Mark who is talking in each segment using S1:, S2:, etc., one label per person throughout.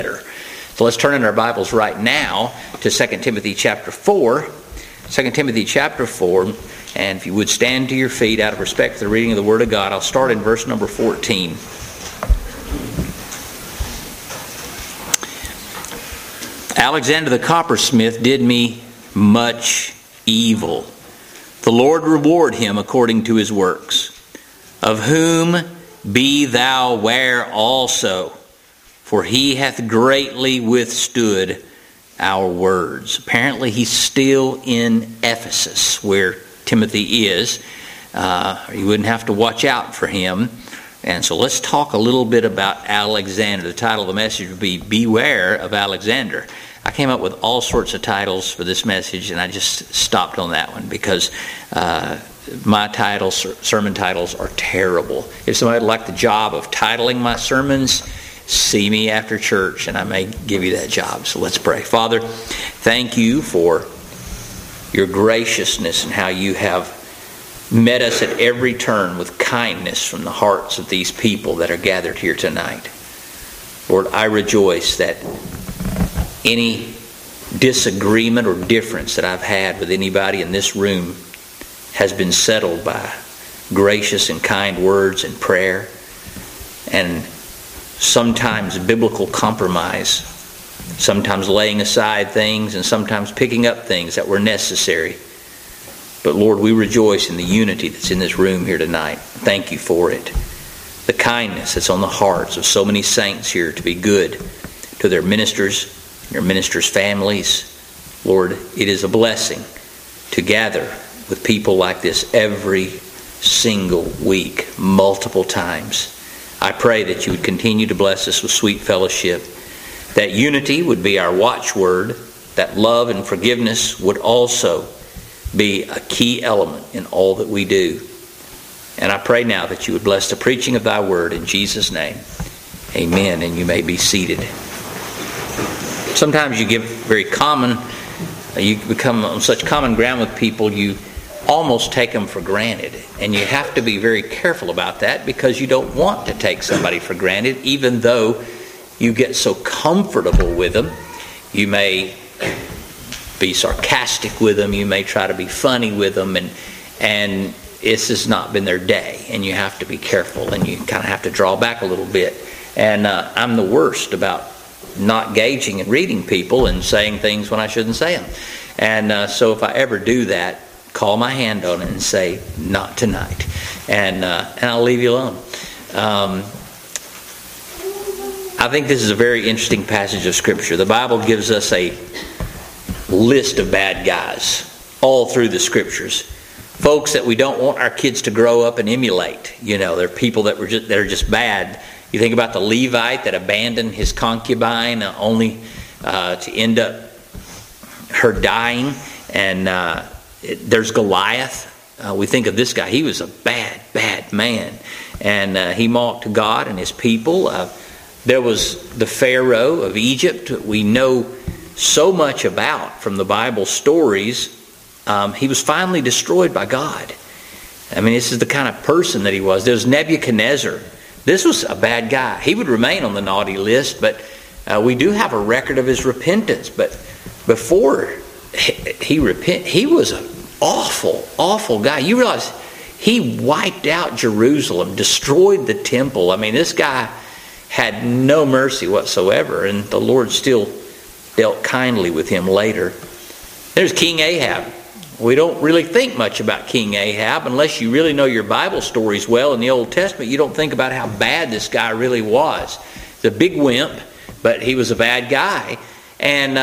S1: So let's turn in our Bibles right now to 2 Timothy chapter 4. 2 Timothy chapter 4. And if you would stand to your feet out of respect for the reading of the Word of God, I'll start in verse number 14. Alexander the coppersmith did me much evil. The Lord reward him according to his works. Of whom be thou ware also, for he hath greatly withstood our words. Apparently he's still in Ephesus, where Timothy is. You wouldn't have to watch out for him. And so let's talk a little bit about Alexander. The title of the message would be Beware of Alexander. I came up with all sorts of titles for this message, and I just stopped on that one because my titles, sermon titles, are terrible. If somebody would like the job of titling my sermons, see me after church, and I may give you that job. So let's pray. Father, thank you for your graciousness and how you have met us at every turn with kindness from the hearts of these people that are gathered here tonight. Lord, I rejoice that any disagreement or difference that I've had with anybody in this room has been settled by gracious and kind words and prayer, and sometimes biblical compromise, sometimes laying aside things and sometimes picking up things that were necessary. But Lord, we rejoice in the unity that's in this room here tonight. Thank you for it. The kindness that's on the hearts of so many saints here to be good to their ministers, your ministers' families. Lord, it is a blessing to gather with people like this every single week, multiple times. I pray that you would continue to bless us with sweet fellowship, that unity would be our watchword, that love and forgiveness would also be a key element in all that we do. And I pray now that you would bless the preaching of thy word in Jesus' name. Amen. And you may be seated. Sometimes you become on such common ground with people, you almost take them for granted. And you have to be very careful about that because you don't want to take somebody for granted, even though you get so comfortable with them. You may be sarcastic with them, you may try to be funny with them, and this has not been their day, and you have to be careful, and you kind of have to draw back a little bit. And I'm the worst about not gauging and reading people and saying things when I shouldn't say them. And so if I ever do that, call my hand on it and say, not tonight. And I'll leave you alone. I think this is a very interesting passage of Scripture. The Bible gives us a list of bad guys all through the Scriptures. Folks that we don't want our kids to grow up and emulate. You know, they're people that are just bad. You think about the Levite that abandoned his concubine only to end up her dying. And there's Goliath. We think of this guy. He was a bad man. And he mocked God and his people. There was the Pharaoh of Egypt. We know so much about from the Bible stories. He was finally destroyed by God. I mean, this is the kind of person that he was. There's Nebuchadnezzar. This was a bad guy. He would remain on the naughty list, but we do have a record of his repentance. But before he was an awful guy. You realize he wiped out Jerusalem, destroyed the temple. I mean, this guy had no mercy whatsoever, and the Lord still dealt kindly with him later. There's King Ahab. We don't really think much about King Ahab unless you really know your Bible stories well. In the Old Testament, you don't think about how bad this guy really was. He's a big wimp, but he was a bad guy. And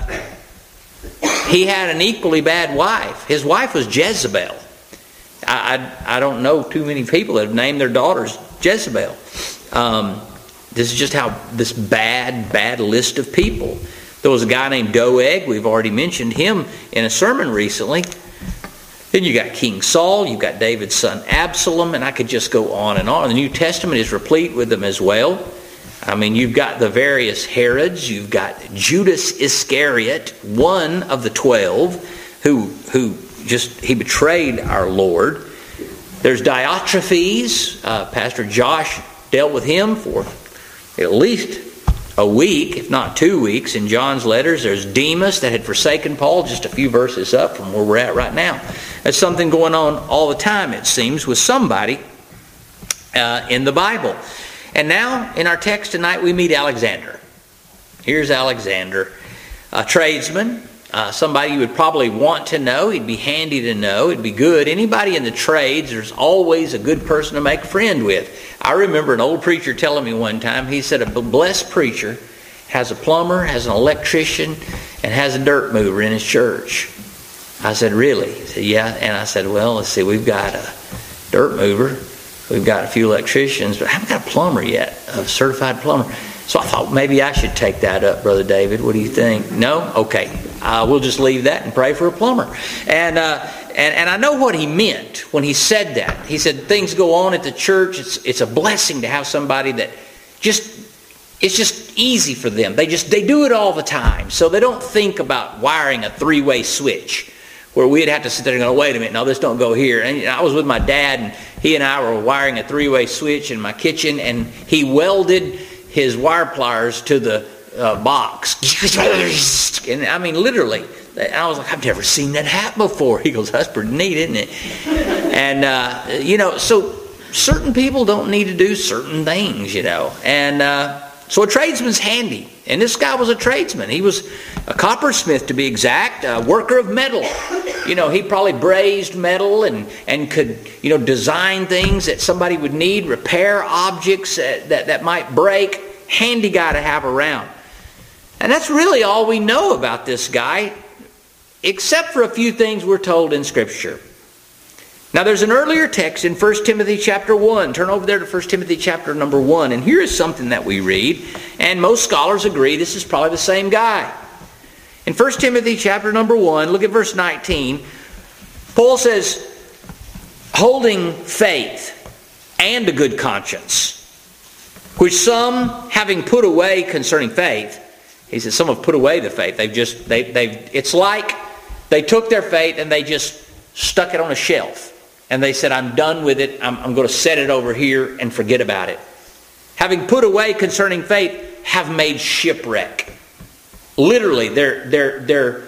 S1: he had an equally bad wife. His wife was Jezebel. I don't know too many people that have named their daughters Jezebel. This is just how this bad list of people. There was a guy named Doeg. We've already mentioned him in a sermon recently. Then you got King Saul. You've got David's son Absalom. And I could just go on and on. The New Testament is replete with them as well. I mean, you've got the various Herods. You've got Judas Iscariot, one of the 12, who he betrayed our Lord. There's Diotrephes. Pastor Josh dealt with him for at least a week, if not 2 weeks, in John's letters. There's Demas that had forsaken Paul, just a few verses up from where we're at right now. There's something going on all the time, it seems, with somebody in the Bible. And now, in our text tonight, we meet Alexander. Here's Alexander, a tradesman, somebody you would probably want to know. He'd be handy to know. It'd be good. Anybody in the trades, there's always a good person to make a friend with. I remember an old preacher telling me one time, he said, a blessed preacher has a plumber, has an electrician, and has a dirt mover in his church. I said, really? He said, yeah. And I said, well, let's see, we've got a dirt mover, we've got a few electricians, but I haven't got a plumber yet, a certified plumber. So I thought maybe I should take that up, Brother David. What do you think? No? Okay. We'll just leave that and pray for a plumber. And I know what he meant when he said that. He said things go on at the church. It's a blessing to have somebody that it's just easy for them. They do it all the time. So they don't think about wiring a 3-way switch where we'd have to sit there and go, wait a minute, no, this don't go here. And I was with my dad, and he and I were wiring a 3-way switch in my kitchen, and he welded his wire pliers to the box. And I mean, literally, I was like, I've never seen that happen before. He goes, that's pretty neat, isn't it? And, so certain people don't need to do certain things, And so a tradesman's handy. And this guy was a tradesman. He was a coppersmith, to be exact, a worker of metal. He probably brazed metal and could, design things that somebody would need, repair objects that might break. Handy guy to have around. And that's really all we know about this guy, except for a few things we're told in Scripture. Now there's an earlier text in 1 Timothy chapter 1. Turn over there to 1 Timothy chapter number 1. And here is something that we read, and most scholars agree this is probably the same guy. In 1 Timothy chapter number 1, look at verse 19. Paul says, holding faith and a good conscience, which some, having put away concerning faith, he says some have put away the faith. It's like they took their faith and they just stuck it on a shelf. And they said, I'm done with it. I'm going to set it over here and forget about it. Having put away concerning faith, have made shipwreck. Literally, their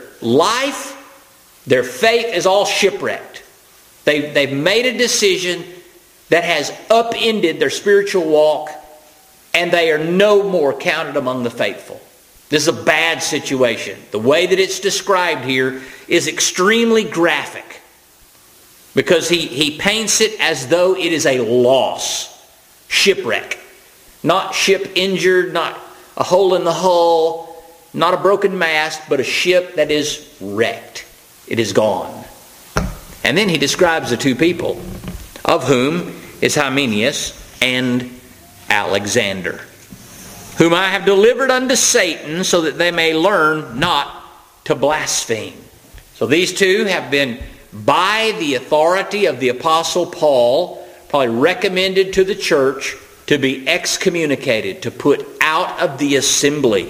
S1: life, their faith is all shipwrecked. They've made a decision that has upended their spiritual walk, and they are no more counted among the faithful. This is a bad situation. The way that it's described here is extremely graphic, because he paints it as though it is a loss. Shipwreck. Not ship injured, not a hole in the hull, not a broken mast, but a ship that is wrecked. It is gone. And then he describes the two people, of whom is Hymenaeus and Alexander, whom I have delivered unto Satan, so that they may learn not to blaspheme. So these two have been, by the authority of the Apostle Paul, probably recommended to the church to be excommunicated, to put out of the assembly,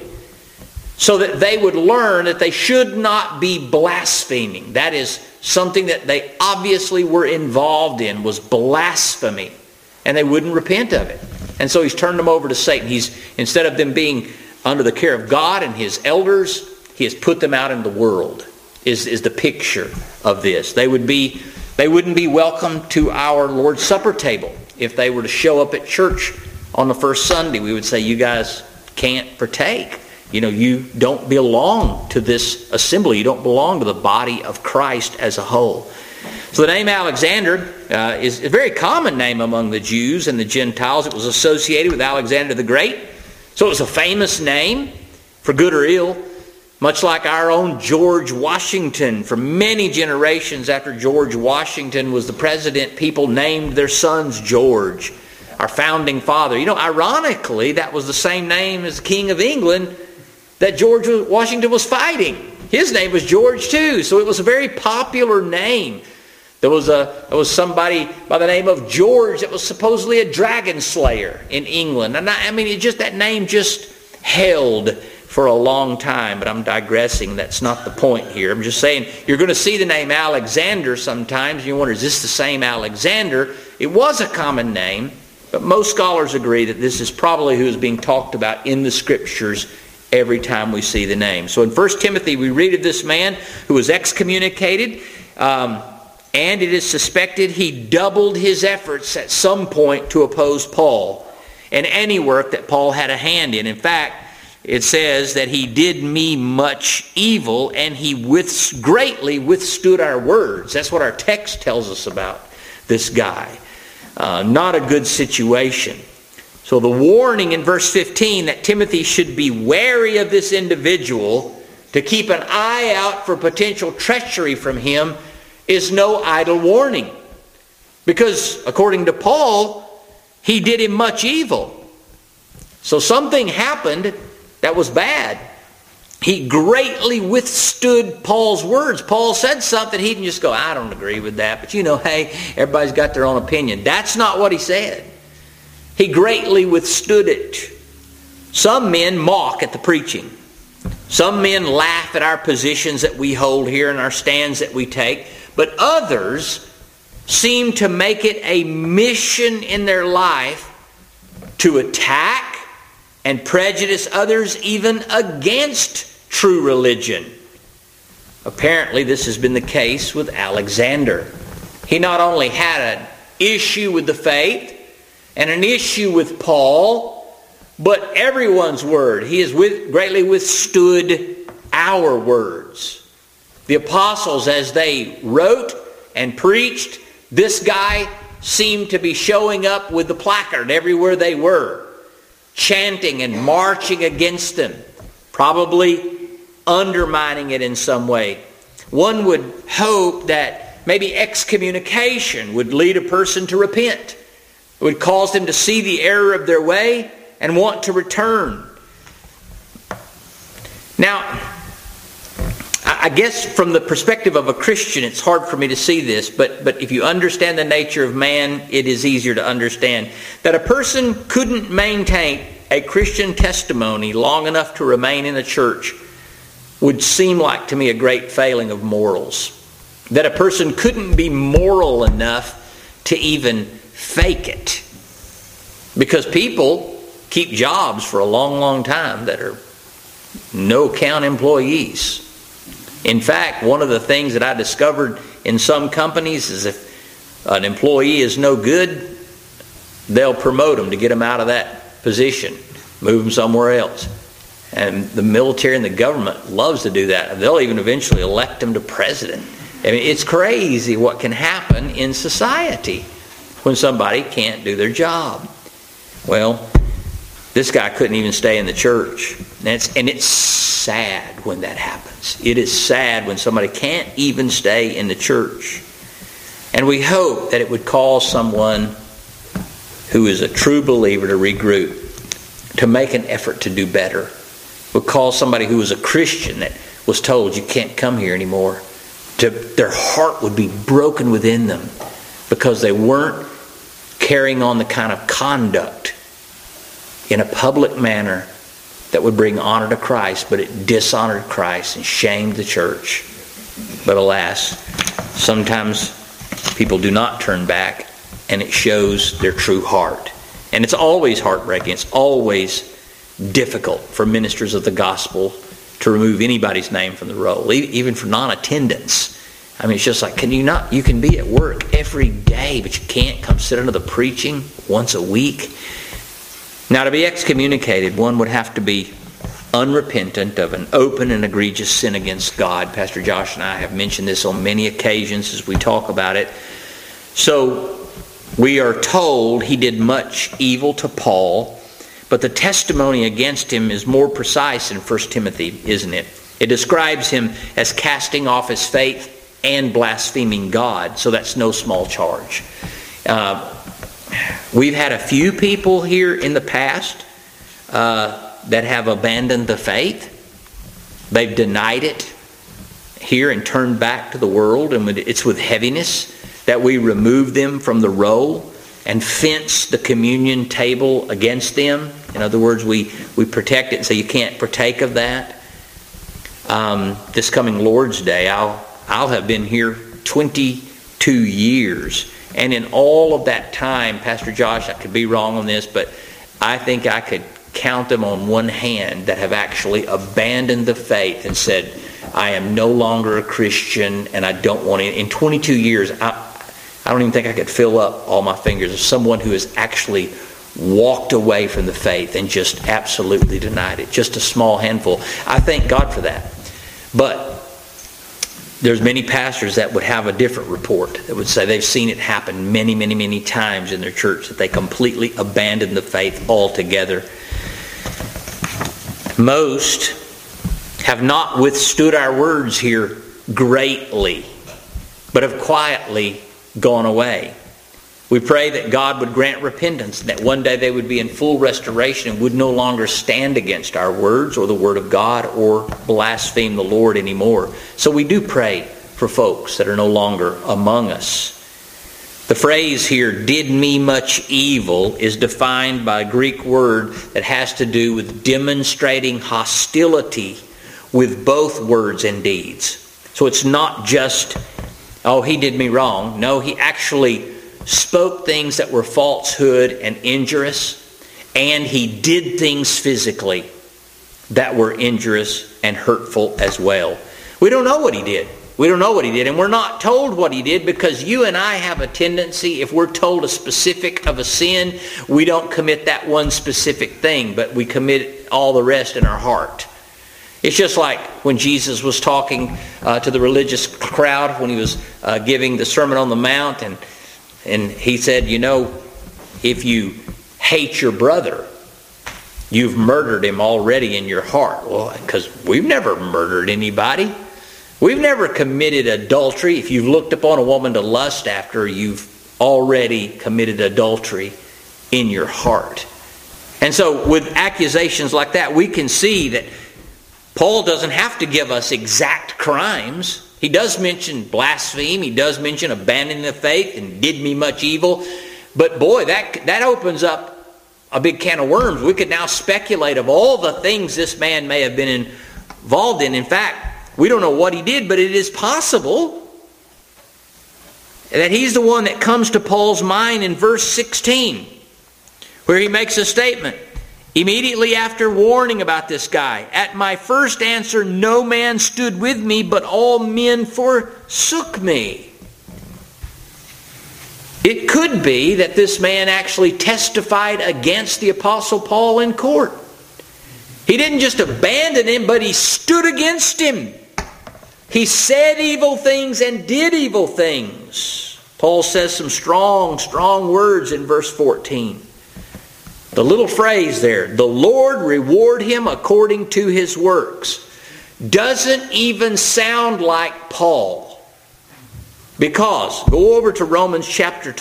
S1: so that they would learn that they should not be blaspheming. That is something that they obviously were involved in, was blasphemy, and they wouldn't repent of it. And so he's turned them over to Satan. Instead of them being under the care of God and his elders, he has put them out in the world, is the picture of this. They wouldn't be welcome to our Lord's Supper table. If they were to show up at church on the first Sunday, we would say, you guys can't partake. You don't belong to this assembly. You don't belong to the body of Christ as a whole. So the name Alexander is a very common name among the Jews and the Gentiles. It was associated with Alexander the Great. So it was a famous name, for good or ill. Much like our own George Washington. For many generations after George Washington was the president, people named their sons George, our founding father. Ironically, that was the same name as the King of England that George Washington was fighting. His name was George too, so it was a very popular name. There was somebody by the name of George that was supposedly a dragon slayer in England. And that name just held for a long time, but I'm digressing. That's not the point here. I'm just saying, you're going to see the name Alexander sometimes, and you wonder, is this the same Alexander? It was a common name But most scholars agree that this is probably who is being talked about in the Scriptures every time we see the name. So in 1 Timothy we read of this man who was excommunicated, and it is suspected he doubled his efforts at some point to oppose Paul and any work that Paul had a hand in. In fact, it says that he did me much evil, and he greatly withstood our words. That's what our text tells us about this guy. Not a good situation. So the warning in verse 15 that Timothy should be wary of this individual, to keep an eye out for potential treachery from him, is no idle warning. Because according to Paul, he did him much evil. So something happened that was bad. He greatly withstood Paul's words. Paul said something, he didn't just go, I don't agree with that, but hey, everybody's got their own opinion. That's not what he said. He greatly withstood it. Some men mock at the preaching. Some men laugh at our positions that we hold here and our stands that we take. But others seem to make it a mission in their life to attack and prejudice others even against true religion. Apparently this has been the case with Alexander. He not only had an issue with the faith and an issue with Paul, but everyone's word. He has greatly withstood our words. The apostles, as they wrote and preached, this guy seemed to be showing up with the placard everywhere they were, chanting and marching against them, probably undermining it in some way. One would hope that maybe excommunication would lead a person to repent. It would cause them to see the error of their way and want to return. Now, I guess from the perspective of a Christian, it's hard for me to see this, but if you understand the nature of man, it is easier to understand that a person couldn't maintain a Christian testimony long enough to remain in a church would seem like to me a great failing of morals. That a person couldn't be moral enough to even fake it. Because people keep jobs for a long, long time that are no-count employees. In fact, one of the things that I discovered in some companies is if an employee is no good, they'll promote them to get them out of that position, move them somewhere else. And the military and the government loves to do that. They'll even eventually elect them to president. I mean, it's crazy what can happen in society when somebody can't do their job. Well, this guy couldn't even stay in the church. And it's sad when that happens. It is sad when somebody can't even stay in the church. And we hope that it would cause someone who is a true believer to regroup, to make an effort to do better. It would cause somebody who was a Christian that was told you can't come here anymore, their heart would be broken within them because they weren't carrying on the kind of conduct in a public manner that would bring honor to Christ, but it dishonored Christ and shamed the church. But alas, sometimes people do not turn back, and it shows their true heart. And it's always heartbreaking. It's always difficult for ministers of the gospel to remove anybody's name from the roll, even for non-attendance. I mean, it's just like, you can be at work every day, but you can't come sit under the preaching once a week. Now, to be excommunicated, one would have to be unrepentant of an open and egregious sin against God. Pastor Josh and I have mentioned this on many occasions as we talk about it. So, we are told he did much evil to Paul, but the testimony against him is more precise in 1 Timothy, isn't it? It describes him as casting off his faith and blaspheming God, so that's no small charge. We've had a few people here in the past that have abandoned the faith. They've denied it here and turned back to the world, and it's with heaviness that we remove them from the roll and fence the communion table against them. In other words, we protect it so you can't partake of that. This coming Lord's Day, I'll have been here 22 years, And in all of that time, Pastor Josh, I could be wrong on this, but I think I could count them on one hand that have actually abandoned the faith and said, I am no longer a Christian and I don't want it. In 22 years, I don't even think I could fill up all my fingers of someone who has actually walked away from the faith and just absolutely denied it. Just a small handful. I thank God for that. But there's many pastors that would have a different report that would say they've seen it happen many, many, many times in their church, that they completely abandoned the faith altogether. Most have not withstood our words here greatly, but have quietly gone away. We pray that God would grant repentance, that one day they would be in full restoration and would no longer stand against our words or the Word of God or blaspheme the Lord anymore. So we do pray for folks that are no longer among us. The phrase here, did me much evil, is defined by a Greek word that has to do with demonstrating hostility with both words and deeds. So it's not just, oh, he did me wrong. No, he actually spoke things that were falsehood and injurious, and he did things physically that were injurious and hurtful as well. We don't know what he did. We don't know what he did, and we're not told what he did, because you and I have a tendency, if we're told a specific of a sin, we don't commit that one specific thing, but we commit all the rest in our heart. It's just like when Jesus was talking to the religious crowd when he was giving the Sermon on the Mount, and he said, you know, if you hate your brother, you've murdered him already in your heart. Well, because we've never murdered anybody. We've never committed adultery. If you've looked upon a woman to lust after, you've already committed adultery in your heart. And so with accusations like that, we can see that Paul doesn't have to give us exact crimes. He does mention blaspheme. He does mention abandoning the faith and did me much evil. But boy, that opens up a big can of worms. We could now speculate of all the things this man may have been involved in. In fact, we don't know what he did, but it is possible that he's the one that comes to Paul's mind in verse 16, where he makes a statement. Immediately after warning about this guy, at my first answer, no man stood with me, but all men forsook me. It could be that this man actually testified against the Apostle Paul in court. He didn't just abandon him, but he stood against him. He said evil things and did evil things. Paul says some strong words in verse 14. The little phrase there, the Lord reward him according to his works, doesn't even sound like Paul. Because, go over to Romans chapter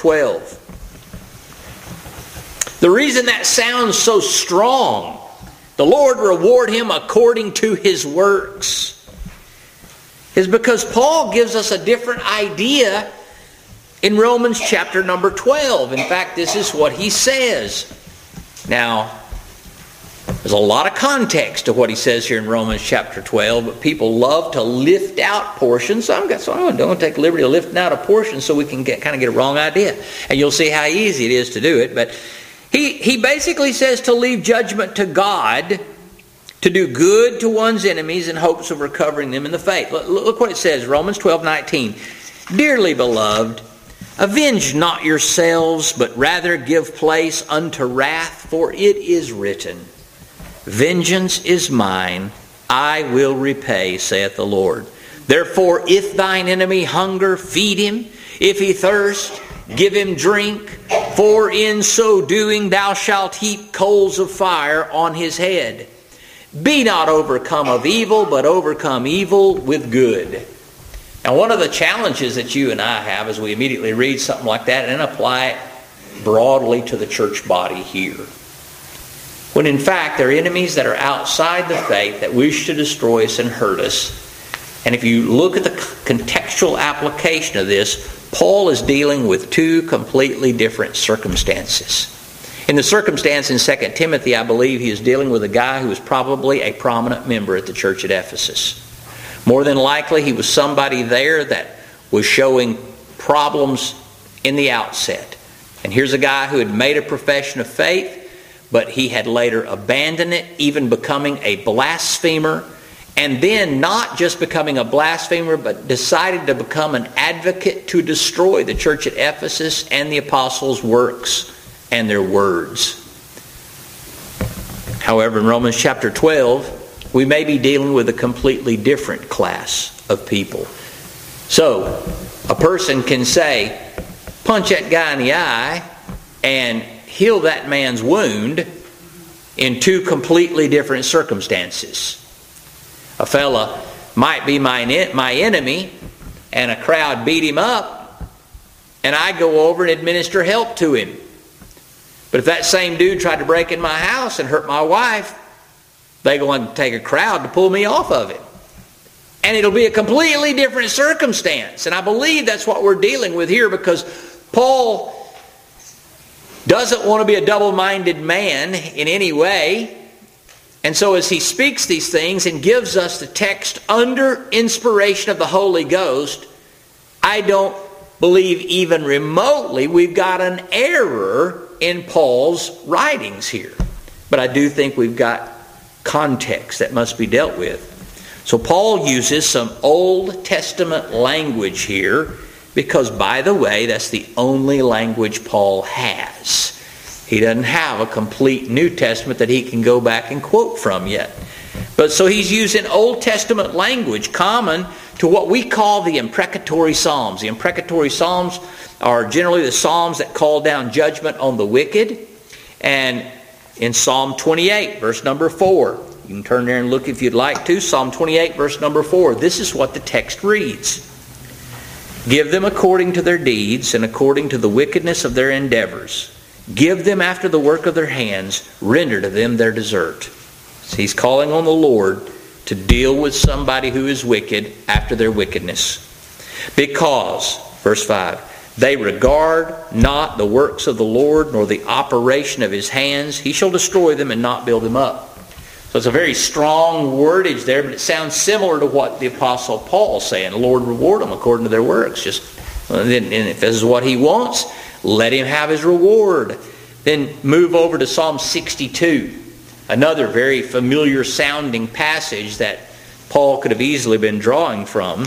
S1: 12. The reason that sounds so strong, the Lord reward him according to his works, is because Paul gives us a different idea in Romans chapter number 12. In fact, this is what he says. Now, there's a lot of context to what he says here in Romans chapter 12, but people love to lift out portions. So I'm going to take liberty of lifting out a portion so we can get a wrong idea. And you'll see how easy it is to do it. But he basically says to leave judgment to God, to do good to one's enemies in hopes of recovering them in the faith. Look what it says, Romans 12:19. Dearly beloved, avenge not yourselves, but rather give place unto wrath, for it is written, vengeance is mine, I will repay, saith the Lord. Therefore, if thine enemy hunger, feed him. If he thirst, give him drink. For in so doing thou shalt heap coals of fire on his head. Be not overcome of evil, but overcome evil with good. Now, one of the challenges that you and I have as we immediately read something like that and apply it broadly to the church body here, when in fact there are enemies that are outside the faith that wish to destroy us and hurt us. And if you look at the contextual application of this, Paul is dealing with two completely different circumstances. In the circumstance in 2 Timothy, I believe he is dealing with a guy who was probably a prominent member at the church at Ephesus. More than likely, he was somebody there that was showing problems in the outset. And here's a guy who had made a profession of faith, but he had later abandoned it, even becoming a blasphemer. And then not just becoming a blasphemer, but decided to become an advocate to destroy the church at Ephesus and the apostles' works and their words. However, in Romans chapter 12, we may be dealing with a completely different class of people. So, a person can say, punch that guy in the eye and heal that man's wound in two completely different circumstances. A fella might be my enemy, and a crowd beat him up, and I go over and administer help to him. But if that same dude tried to break in my house and hurt my wife, they're going to take a crowd to pull me off of him. And it'll be a completely different circumstance. And I believe that's what we're dealing with here, because Paul doesn't want to be a double-minded man in any way. And so as he speaks these things and gives us the text under inspiration of the Holy Ghost, I don't believe even remotely we've got an error in Paul's writings here. But I do think we've got context that must be dealt with. So Paul uses some Old Testament language here because, by the way, that's the only language Paul has. He doesn't have a complete New Testament that he can go back and quote from yet. But so he's using Old Testament language common to what we call the imprecatory Psalms. The imprecatory Psalms are generally the Psalms that call down judgment on the wicked. And in Psalm 28, verse number 4, you can turn there and look if you'd like to. Psalm 28, verse number 4. This is what the text reads. Give them according to their deeds and according to the wickedness of their endeavors. Give them after the work of their hands. Render to them their desert. So he's calling on the Lord to deal with somebody who is wicked after their wickedness. Because, verse 5, they regard not the works of the Lord, nor the operation of his hands. He shall destroy them and not build them up. So it's a very strong wordage there, but it sounds similar to what the Apostle Paul's saying. The Lord reward them according to their works. And if this is what he wants, let him have his reward. Then move over to Psalm 62. Another very familiar sounding passage that Paul could have easily been drawing from.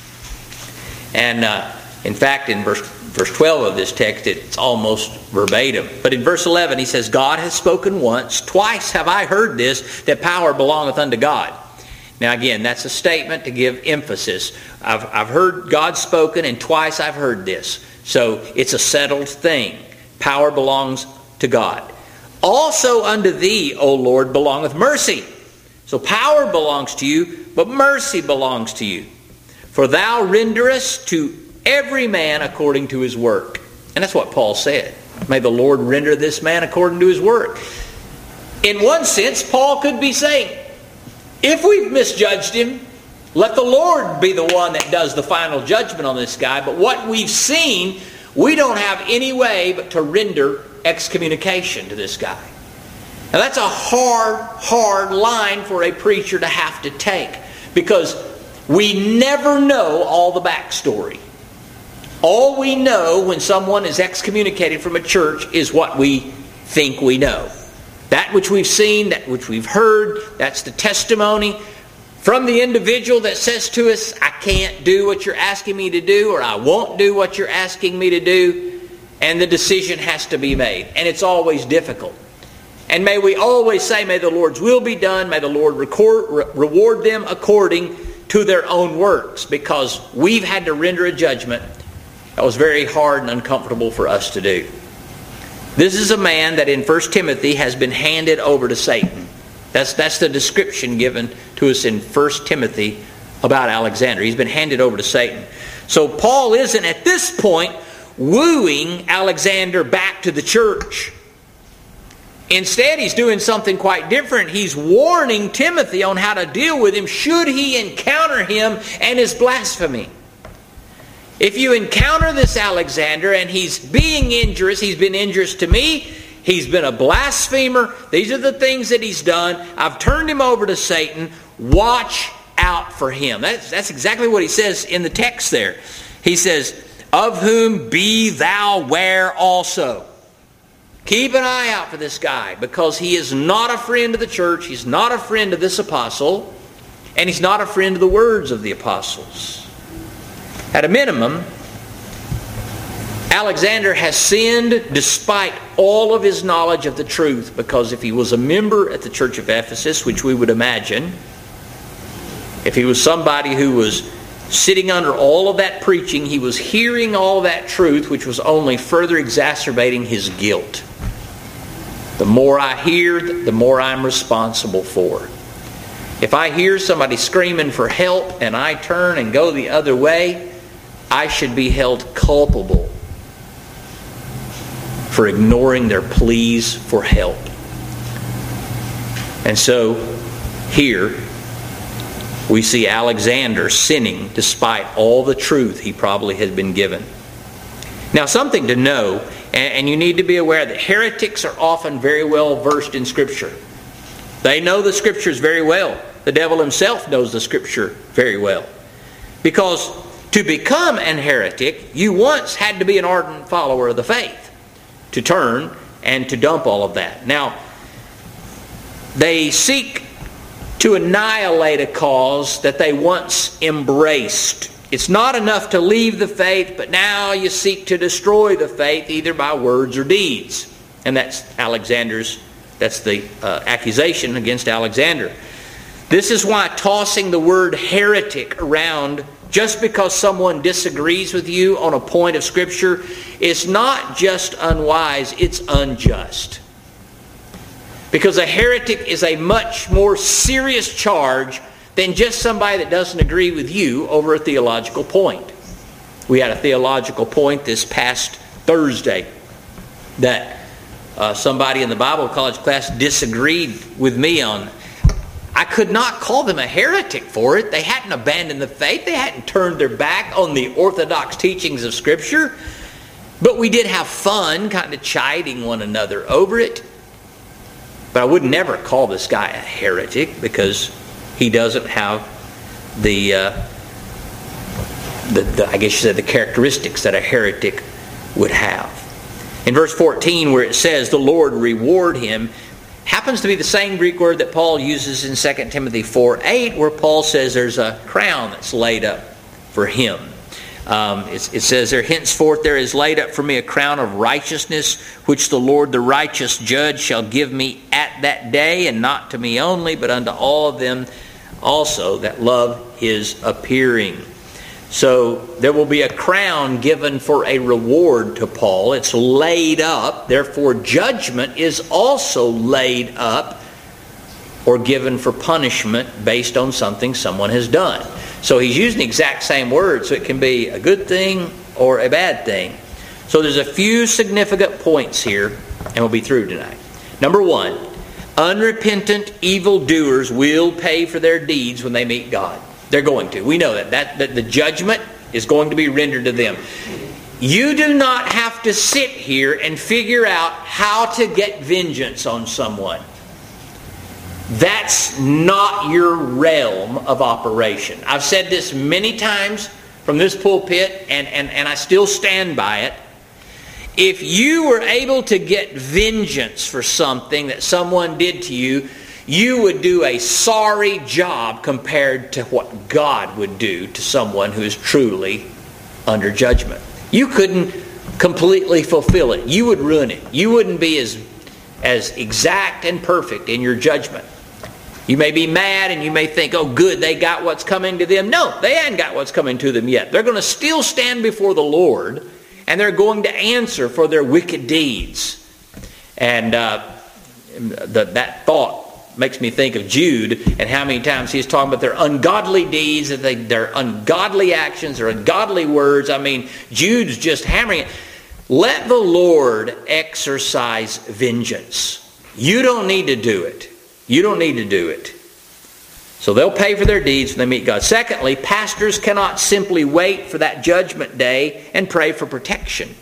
S1: And in fact, in verse 12 of this text, it's almost verbatim. But in verse 11, he says, God has spoken once, twice have I heard this, that power belongeth unto God. Now again, that's a statement to give emphasis. I've heard God spoken, and twice I've heard this. So it's a settled thing. Power belongs to God. Also unto thee, O Lord, belongeth mercy. So power belongs to you, but mercy belongs to you. For thou renderest to every man according to his work. And that's what Paul said. May the Lord render this man according to his work. In one sense, Paul could be saying, if we've misjudged him, let the Lord be the one that does the final judgment on this guy. But what we've seen, we don't have any way but to render excommunication to this guy. Now that's a hard line for a preacher to have to take, because we never know all the backstory. All we know when someone is excommunicated from a church is what we think we know. That which we've seen, that which we've heard, that's the testimony from the individual that says to us, I can't do what you're asking me to do, or I won't do what you're asking me to do. And the decision has to be made. And it's always difficult. And may we always say, may the Lord's will be done. May the Lord reward them according to their own works. Because we've had to render a judgment that was very hard and uncomfortable for us to do. This is a man that in 1 Timothy has been handed over to Satan. That's the description given to us in 1 Timothy about Alexander. He's been handed over to Satan. So Paul isn't at this point wooing Alexander back to the church. Instead, he's doing something quite different. He's warning Timothy on how to deal with him should he encounter him and his blasphemy. If you encounter this Alexander and he's being injurious, he's been injurious to me, he's been a blasphemer, these are the things that he's done, I've turned him over to Satan, watch out for him. That's exactly what he says in the text there. He says, of whom be thou ware also. Keep an eye out for this guy, because he is not a friend of the church, he's not a friend of this apostle, and he's not a friend of the words of the apostles. At a minimum, Alexander has sinned despite all of his knowledge of the truth, because if he was a member at the church of Ephesus, which we would imagine, if he was somebody who was sitting under all of that preaching, he was hearing all that truth, which was only further exacerbating his guilt. The more I hear, the more I'm responsible for. If I hear somebody screaming for help and I turn and go the other way, I should be held culpable for ignoring their pleas for help. And so, here, we see Alexander sinning despite all the truth he probably had been given. Now, something to know, and you need to be aware that heretics are often very well versed in Scripture. They know the Scriptures very well. The devil himself knows the Scripture very well. Because to become an heretic, you once had to be an ardent follower of the faith, to turn and to dump all of that. Now, they seek to annihilate a cause that they once embraced. It's not enough to leave the faith, but now you seek to destroy the faith either by words or deeds. And that's the accusation against Alexander. This is why tossing the word heretic around just because someone disagrees with you on a point of Scripture is not just unwise, it's unjust. Because a heretic is a much more serious charge than just somebody that doesn't agree with you over a theological point. We had a theological point this past Thursday that somebody in the Bible college class disagreed with me on. I could not call them a heretic for it. They hadn't abandoned the faith. They hadn't turned their back on the orthodox teachings of Scripture. But we did have fun kind of chiding one another over it. But I would never call this guy a heretic, because he doesn't have the I guess you said the characteristics that a heretic would have. In verse 14, where it says, the Lord reward him, happens to be the same Greek word that Paul uses in 2 Timothy 4:8, where Paul says there's a crown that's laid up for him. It says there, henceforth there is laid up for me a crown of righteousness, which the Lord the righteous judge shall give me at that day, and not to me only, but unto all of them also that love his appearing. So there will be a crown given for a reward to Paul. It's laid up. Therefore, judgment is also laid up or given for punishment based on something someone has done. So he's using the exact same word, so it can be a good thing or a bad thing. So there's a few significant points here, and we'll be through tonight. Number one, unrepentant evildoers will pay for their deeds when they meet God. They're going to. We know that the judgment is going to be rendered to them. You do not have to sit here and figure out how to get vengeance on someone. That's not your realm of operation. I've said this many times from this pulpit, and I still stand by it. If you were able to get vengeance for something that someone did to you, you would do a sorry job compared to what God would do to someone who is truly under judgment. You couldn't completely fulfill it. You would ruin it. You wouldn't be as exact and perfect in your judgment. You may be mad and you may think, oh good, they got what's coming to them. No, they hadn't got what's coming to them yet. They're going to still stand before the Lord, and they're going to answer for their wicked deeds. And that thought makes me think of Jude and how many times he's talking about their ungodly deeds, their ungodly actions, their ungodly words. I mean, Jude's just hammering it. Let the Lord exercise vengeance. You don't need to do it. You don't need to do it. So they'll pay for their deeds when they meet God. Secondly, pastors cannot simply wait for that judgment day and pray for protection.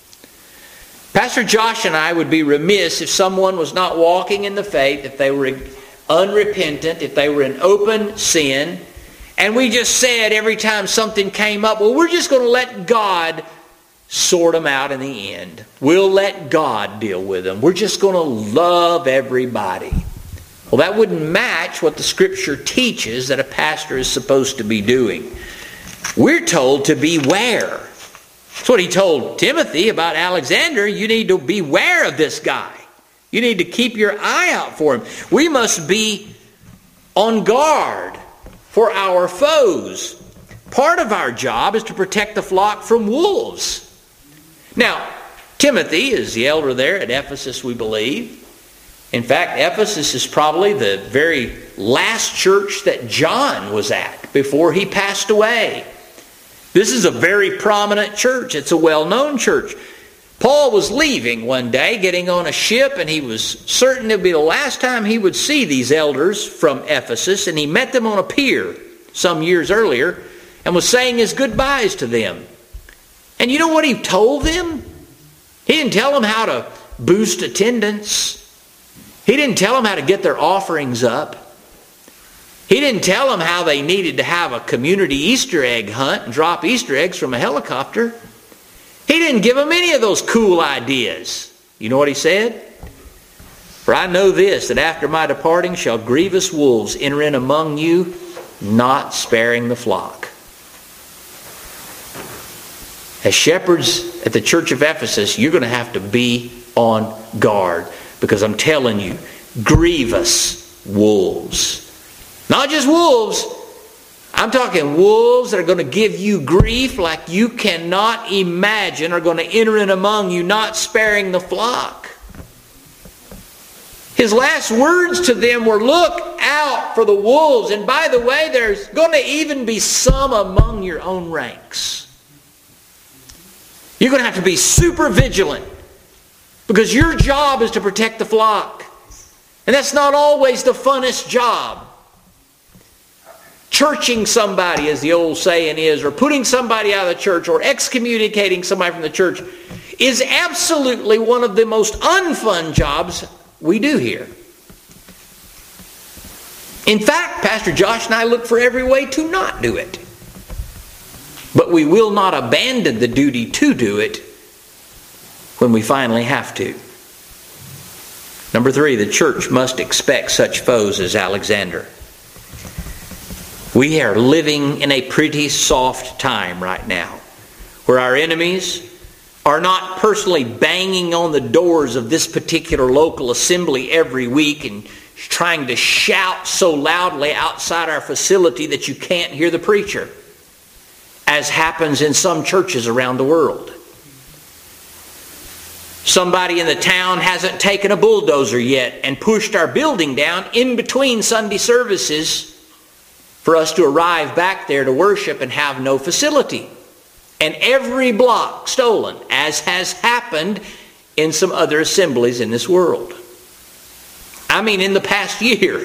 S1: Pastor Josh and I would be remiss if someone was not walking in the faith, if they were unrepentant, if they were in open sin, and we just said every time something came up, well, we're just going to let God sort them out in the end. We'll let God deal with them. We're just going to love everybody. Well, that wouldn't match what the Scripture teaches that a pastor is supposed to be doing. We're told to beware. That's what he told Timothy about Alexander. You need to beware of this guy. You need to keep your eye out for him. We must be on guard for our foes. Part of our job is to protect the flock from wolves. Now, Timothy is the elder there at Ephesus, we believe. In fact, Ephesus is probably the very last church that John was at before he passed away. This is a very prominent church. It's a well-known church. Paul was leaving one day, getting on a ship, and he was certain it would be the last time he would see these elders from Ephesus, and he met them on a pier some years earlier and was saying his goodbyes to them. And you know what he told them? He didn't tell them how to boost attendance. He didn't tell them how to get their offerings up. He didn't tell them how they needed to have a community Easter egg hunt and drop Easter eggs from a helicopter. He didn't give them any of those cool ideas. You know what he said? For I know this, that after my departing shall grievous wolves enter in among you, not sparing the flock. As shepherds at the church of Ephesus, you're going to have to be on guard. Because I'm telling you, grievous wolves. Not just wolves. I'm talking wolves that are going to give you grief like you cannot imagine, are going to enter in among you, not sparing the flock. His last words to them were, look out for the wolves. And by the way, there's going to even be some among your own ranks. You're going to have to be super vigilant. Because your job is to protect the flock. And that's not always the funnest job. Churching somebody, as the old saying is, or putting somebody out of the church, or excommunicating somebody from the church, is absolutely one of the most unfun jobs we do here. In fact, Pastor Josh and I look for every way to not do it. But we will not abandon the duty to do it when we finally have to. Number 3, the church must expect such foes as Alexander. We are living in a pretty soft time right now, where our enemies are not personally banging on the doors of this particular local assembly every week and trying to shout so loudly outside our facility that you can't hear the preacher, as happens in some churches around the world. Somebody in the town hasn't taken a bulldozer yet and pushed our building down in between Sunday services for us to arrive back there to worship and have no facility. And every block stolen, as has happened in some other assemblies in this world. I mean, in the past year.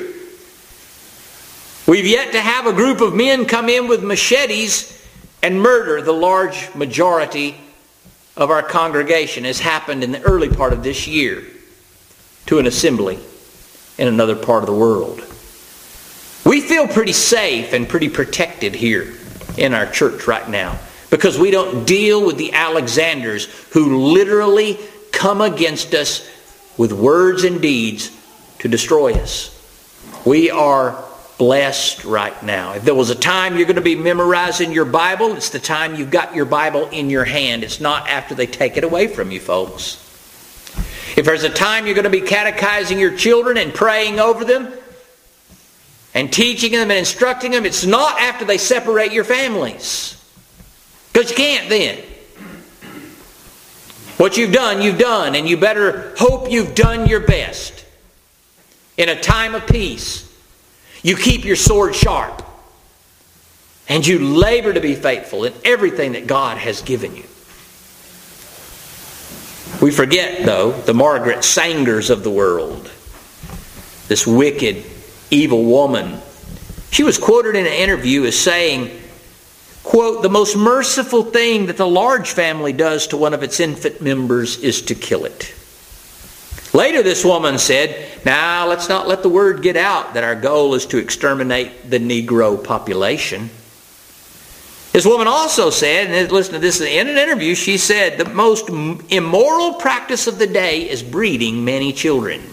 S1: We've yet to have a group of men come in with machetes and murder the large majority of our congregation, as happened in the early part of this year to an assembly in another part of the world. We feel pretty safe and pretty protected here in our church right now because we don't deal with the Alexanders who literally come against us with words and deeds to destroy us. We are blessed right now. If there was a time you're going to be memorizing your Bible, it's the time you've got your Bible in your hand. It's not after they take it away from you, folks. If there's a time you're going to be catechizing your children and praying over them and teaching them and instructing them, it's not after they separate your families. Because you can't then. What you've done, and you better hope you've done your best. In a time of peace, you keep your sword sharp. And you labor to be faithful in everything that God has given you. We forget, though, the Margaret Sangers of the world. This wicked, evil woman. She was quoted in an interview as saying, quote, "The most merciful thing that the large family does to one of its infant members is to kill it." Later, this woman said, "Now, let's not let the word get out that our goal is to exterminate the Negro population." This woman also said, and listen to this in an interview, she said, the most immoral practice of the day is breeding many children.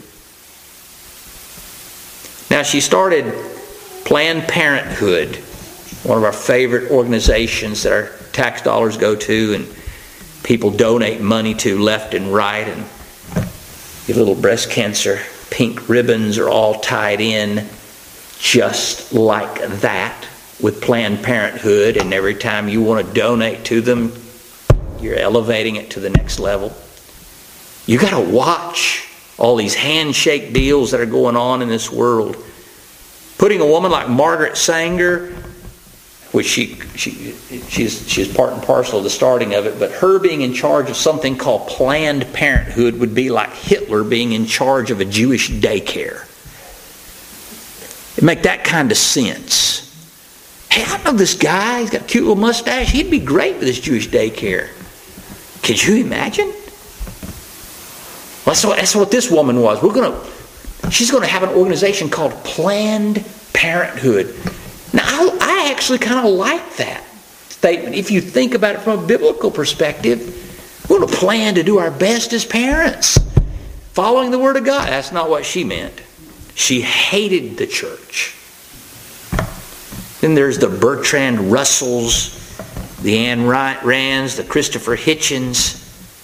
S1: Now, she started Planned Parenthood, one of our favorite organizations that our tax dollars go to and people donate money to left and right, and your little breast cancer pink ribbons are all tied in just like that with Planned Parenthood, and every time you want to donate to them, you're elevating it to the next level. You got to watch all these handshake deals that are going on in this world. Putting a woman like Margaret Sanger, which she's part and parcel of the starting of it, but her being in charge of something called Planned Parenthood would be like Hitler being in charge of a Jewish daycare. It'd make that kind of sense. Hey, I know this guy. He's got a cute little mustache. He'd be great with this Jewish daycare. Could you imagine? Well, that's what this woman was. She's going to have an organization called Planned Parenthood. Now, I actually kind of like that statement. If you think about it from a biblical perspective, we're going to plan to do our best as parents, following the Word of God. That's not what she meant. She hated the church. Then there's the Bertrand Russells, the Anne Rands, the Christopher Hitchens.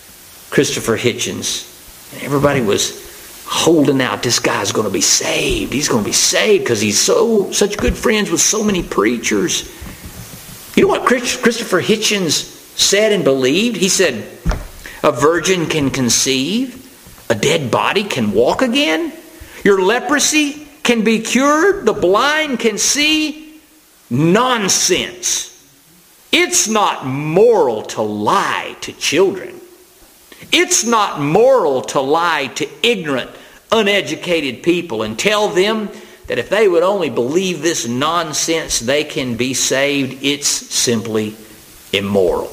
S1: And everybody was holding out, this guy's going to be saved. He's going to be saved because he's such good friends with so many preachers. You know what Christopher Hitchens said and believed? He said, a virgin can conceive, a dead body can walk again, your leprosy can be cured, the blind can see. Nonsense. It's not moral to lie to children. It's not moral to lie to ignorant, uneducated people and tell them that if they would only believe this nonsense, they can be saved. It's simply immoral.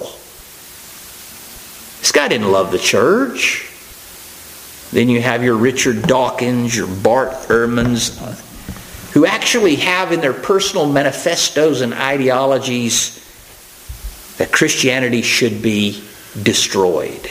S1: This guy didn't love the church. Then you have your Richard Dawkins, your Bart Ehrmans, who actually have in their personal manifestos and ideologies that Christianity should be destroyed.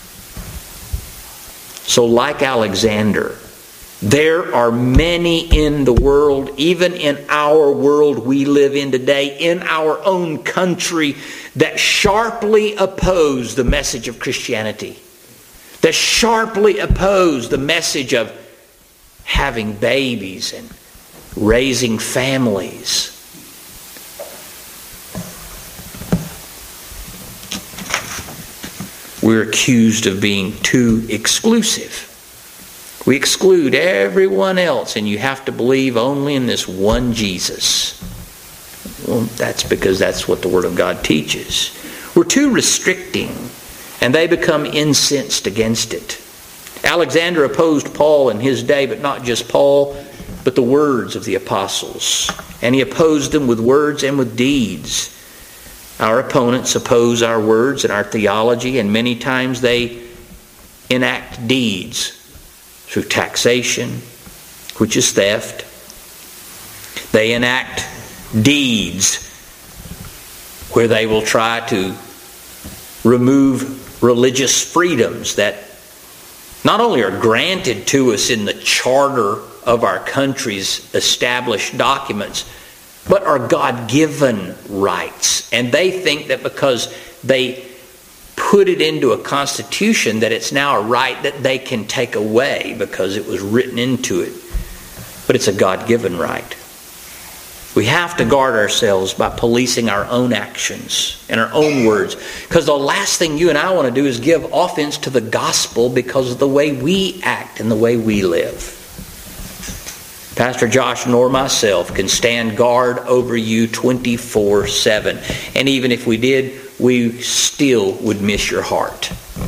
S1: So like Alexander, there are many in the world, even in our world we live in today, in our own country, that sharply oppose the message of Christianity, that sharply oppose the message of having babies and raising families. We're accused of being too exclusive. We exclude everyone else, and you have to believe only in this one Jesus. Well, that's because that's what the Word of God teaches. We're too restricting, and they become incensed against it. Alexander opposed Paul in his day, but not just Paul, but the words of the apostles. And he opposed them with words and with deeds. Our opponents oppose our words and our theology, and many times they enact deeds through taxation, which is theft. They enact deeds where they will try to remove religious freedoms that not only are granted to us in the charter of our country's established documents, but are God-given rights. And they think that because they put it into a constitution that it's now a right that they can take away because it was written into it. But it's a God-given right. We have to guard ourselves by policing our own actions and our own words. Because the last thing you and I want to do is give offense to the gospel because of the way we act and the way we live. Pastor Josh nor myself can stand guard over you 24/7. And even if we did, we still would miss your heart.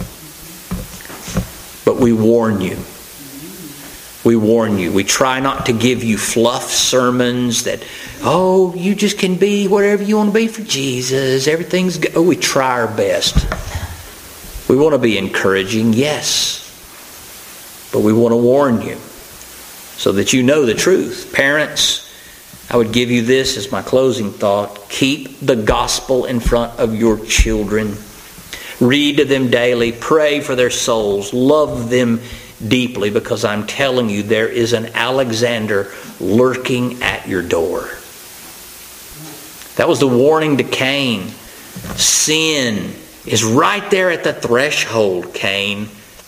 S1: But we warn you. We warn you. We try not to give you fluff sermons that, oh, you just can be whatever you want to be for Jesus. Everything's good. Oh, we try our best. We want to be encouraging, yes. But we want to warn you so that you know the truth. Parents, I would give you this as my closing thought. Keep the gospel in front of your children. Read to them daily. Pray for their souls. Love them deeply, because I'm telling you, there is an Alexander lurking at your door. That was the warning to Cain. Sin is right there at the threshold, Cain.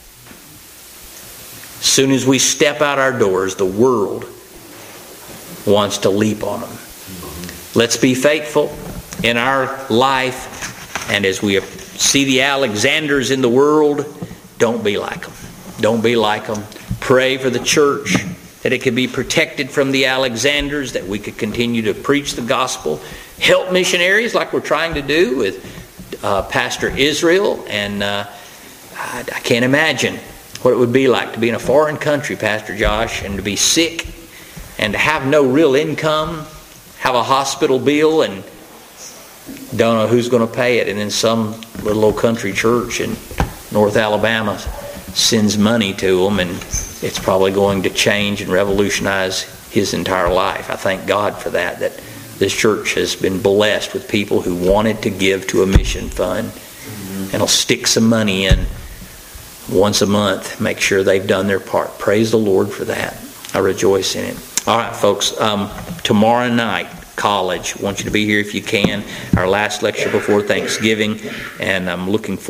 S1: As soon as we step out our doors, the world wants to leap on them. Let's be faithful in our life, and as we see the Alexanders in the world, don't be like them. Don't be like them. Pray for the church, that it could be protected from the Alexanders, that we could continue to preach the gospel. Help missionaries like we're trying to do with Pastor Israel. And I can't imagine what it would be like to be in a foreign country, Pastor Josh, and to be sick and to have no real income, have a hospital bill, and don't know who's going to pay it. And then some little old country church in North Alabama sends money to them, and it's probably going to change and revolutionize his entire life. I thank God for that this church has been blessed with people who wanted to give to a mission fund and will stick some money in once a month, make sure they've done their part. Praise the Lord for that. I rejoice in it. All right, folks, tomorrow night, college. I want you to be here if you can. Our last lecture before Thanksgiving, and I'm looking forward